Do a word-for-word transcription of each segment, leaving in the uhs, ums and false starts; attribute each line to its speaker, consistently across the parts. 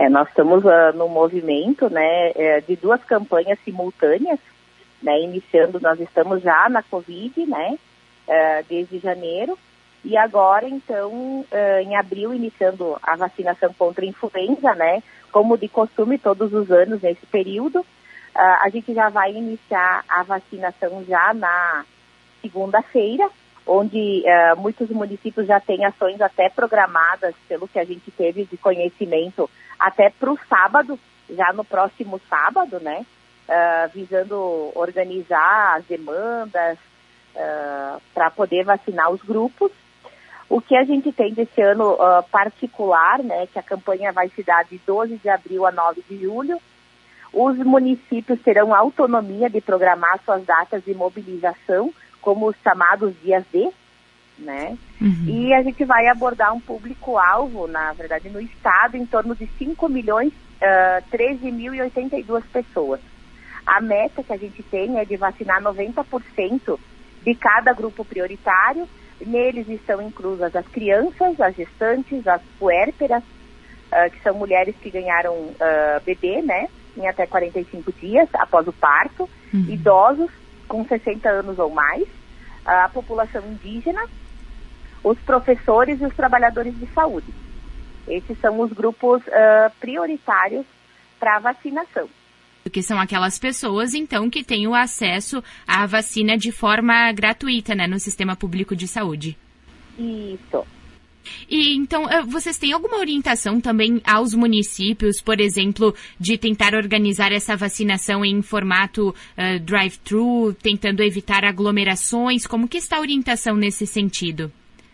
Speaker 1: É, nós estamos uh, no movimento, né, é, de duas campanhas simultâneas, né, iniciando, nós estamos já na Covid, né, uh, desde janeiro, e agora, então, uh, em abril, iniciando a vacinação contra a influenza, né, como de costume todos os anos nesse período. Uh, a gente já vai iniciar a vacinação já na segunda-feira, onde uh, muitos municípios já têm ações até programadas, pelo que a gente teve de conhecimento, até para o sábado, já no próximo sábado, né? Uh, visando organizar as demandas uh, para poder vacinar os grupos. O que a gente tem desse ano uh, particular, né? Que a campanha vai se dar de doze de abril a nove de julho. Os municípios terão autonomia de programar suas datas de mobilização, como os chamados dias D, né? Uhum. E a gente vai abordar um público-alvo, na verdade, no estado, em torno de cinco milhões, treze mil e oitenta e duas pessoas. A meta que a gente tem é de vacinar noventa por cento de cada grupo prioritário. Neles estão inclusas as crianças, as gestantes, as puérperas, uh, que são mulheres que ganharam uh, bebê, né? Em até quarenta e cinco dias após o parto, uhum. Idosos com sessenta anos ou mais, a população indígena, os professores e os trabalhadores de saúde. Esses são os grupos uh, prioritários para a vacinação.
Speaker 2: Porque são aquelas pessoas, então, que têm o acesso à vacina de forma gratuita, né, no sistema público de saúde.
Speaker 1: Isso.
Speaker 2: E, então, vocês têm alguma orientação também aos municípios, por exemplo, de tentar organizar essa vacinação em formato uh, drive-thru, tentando evitar aglomerações? Como que está a orientação nesse sentido?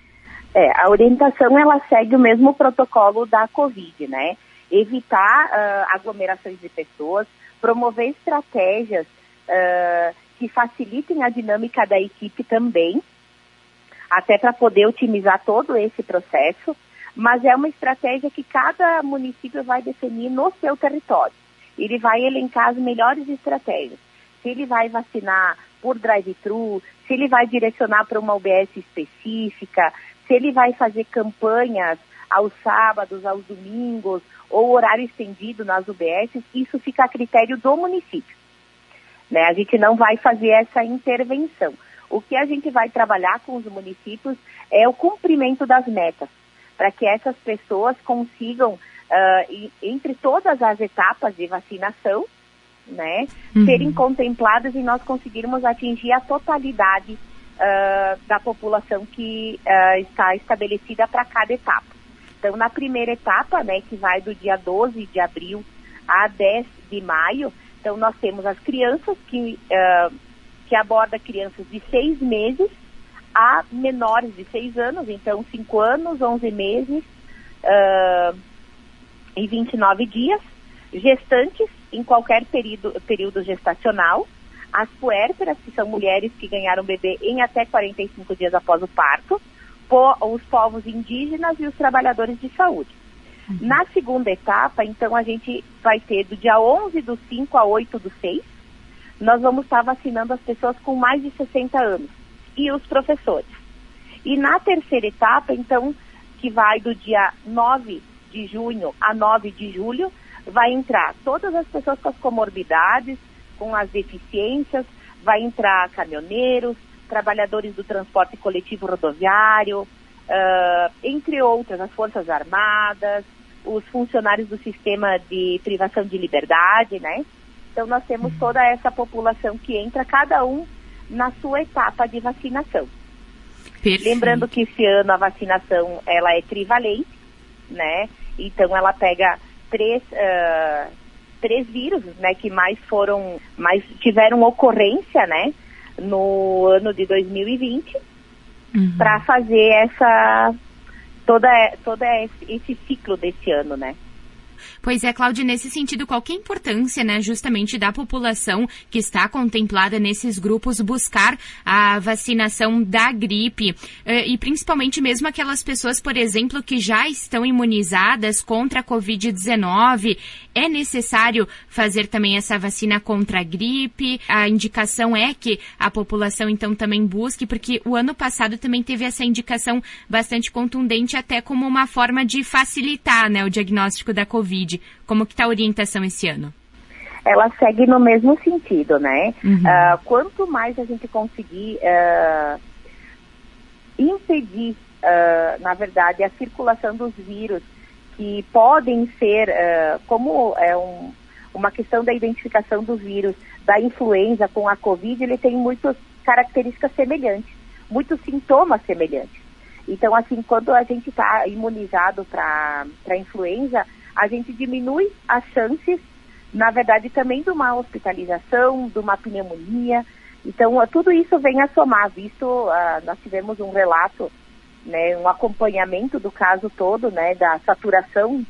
Speaker 1: É, a orientação, ela segue o mesmo protocolo da Covid, né? Evitar uh, aglomerações de pessoas, promover estratégias uh, que facilitem a dinâmica da equipe também, até para poder otimizar todo esse processo, mas é uma estratégia que cada município vai definir no seu território. Ele vai elencar as melhores estratégias. Se ele vai vacinar por drive-thru, se ele vai direcionar para uma U B S específica, se ele vai fazer campanhas aos sábados, aos domingos, ou horário estendido nas U B S, isso fica a critério do município, né? A gente não vai fazer essa intervenção. O que a gente vai trabalhar com os municípios é o cumprimento das metas, para que essas pessoas consigam, uh, entre todas as etapas de vacinação, né, uhum. serem contempladas e nós conseguirmos atingir a totalidade uh, da população que uh, está estabelecida para cada etapa. Então, na primeira etapa, né, que vai do dia doze de abril a dez de maio, então nós temos as crianças que... Uh, que aborda crianças de seis meses a menores de seis anos, então cinco anos, onze meses uh, e vinte e nove dias, gestantes em qualquer período, período gestacional, as puérperas, que são mulheres que ganharam bebê em até quarenta e cinco dias após o parto, po, os povos indígenas e os trabalhadores de saúde. Uhum. Na segunda etapa, então, a gente vai ter do dia onze do cinco a oito do seis, nós vamos estar vacinando as pessoas com mais de sessenta anos e os professores. E na terceira etapa, então, que vai do dia nove de junho a nove de julho, vai entrar todas as pessoas com as comorbidades, com as deficiências, vai entrar caminhoneiros, trabalhadores do transporte coletivo rodoviário, uh, entre outras, as Forças Armadas, os funcionários do sistema de privação de liberdade, né? Então, nós temos toda essa população que entra, cada um na sua etapa de vacinação. Perfeito. Lembrando que esse ano a vacinação, ela é trivalente, né? Então, ela pega três, uh, três vírus, né? Que mais foram, mais tiveram ocorrência, né? No ano de dois mil e vinte, uhum. para fazer essa, toda, toda esse, esse ciclo desse ano, né?
Speaker 2: Pois é, Cláudia, nesse sentido, qual que é a importância, né, justamente da população que está contemplada nesses grupos buscar a vacinação da gripe e principalmente mesmo aquelas pessoas, por exemplo, que já estão imunizadas contra a covid dezenove, é necessário fazer também essa vacina contra a gripe? A indicação é que a população, então, também busque, porque o ano passado também teve essa indicação bastante contundente, até como uma forma de facilitar, né, o diagnóstico da Covid. Covid. Como que está a orientação esse ano?
Speaker 1: Ela segue no mesmo sentido, né?
Speaker 2: Uhum.
Speaker 1: Uh, quanto mais a gente conseguir uh, impedir, uh, na verdade, a circulação dos vírus, que podem ser, uh, como é um, uma questão da identificação do vírus da influenza com a Covid, ele tem muitas características semelhantes, muitos sintomas semelhantes. Então, assim, quando a gente está imunizado para a influenza, a gente diminui as chances, na verdade, também de uma hospitalização, de uma pneumonia. Então, tudo isso vem a somar, visto, uh, nós tivemos um relato, né, um acompanhamento do caso todo, né, da saturação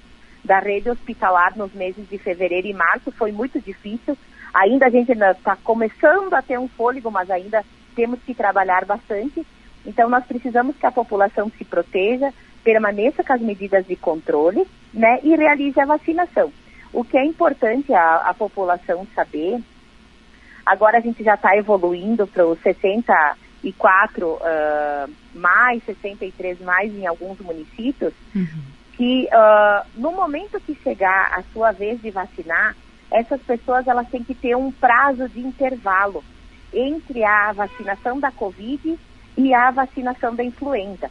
Speaker 1: da rede hospitalar nos meses de fevereiro e março, foi muito difícil. Ainda a gente está começando a ter um fôlego, mas ainda temos que trabalhar bastante. Então, nós precisamos que a população se proteja, permaneça com as medidas de controle, né, e realize a vacinação. O que é importante a, a população saber, agora a gente já está evoluindo para os sessenta e quatro uh, mais, sessenta e três mais em alguns municípios, uhum. que uh, no momento que chegar a sua vez de vacinar, essas pessoas elas têm que ter um prazo de intervalo entre a vacinação da Covid e a vacinação da influenza,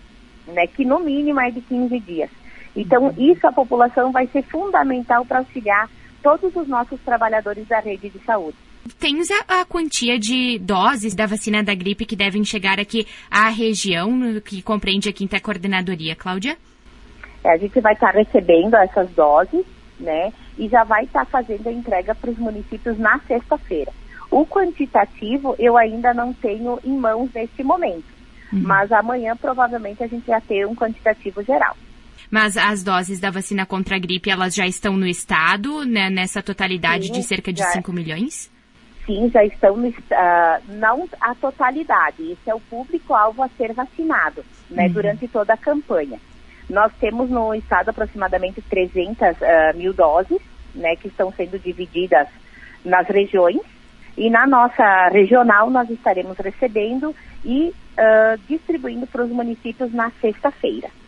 Speaker 1: né, que no mínimo é de quinze dias. Então, isso a população vai ser fundamental para auxiliar todos os nossos trabalhadores da rede de saúde.
Speaker 2: Tens a, a quantia de doses da vacina da gripe que devem chegar aqui à região, que compreende a quinta coordenadoria, Cláudia?
Speaker 1: É, a gente vai estar recebendo essas doses, né, e já vai estar fazendo a entrega para os municípios na sexta-feira. O quantitativo eu ainda não tenho em mãos neste momento, uhum. mas amanhã provavelmente a gente vai ter um quantitativo geral.
Speaker 2: Mas as doses da vacina contra a gripe, elas já estão no estado, né, nessa totalidade Sim, de cerca de cinco milhões?
Speaker 1: Sim, já estão, no, uh, não a totalidade, esse é o público-alvo a ser vacinado, né, uhum. durante toda a campanha. Nós temos no estado aproximadamente trezentas uh, mil doses, né, que estão sendo divididas nas regiões, e na nossa regional nós estaremos recebendo e uh, distribuindo para os municípios na sexta-feira.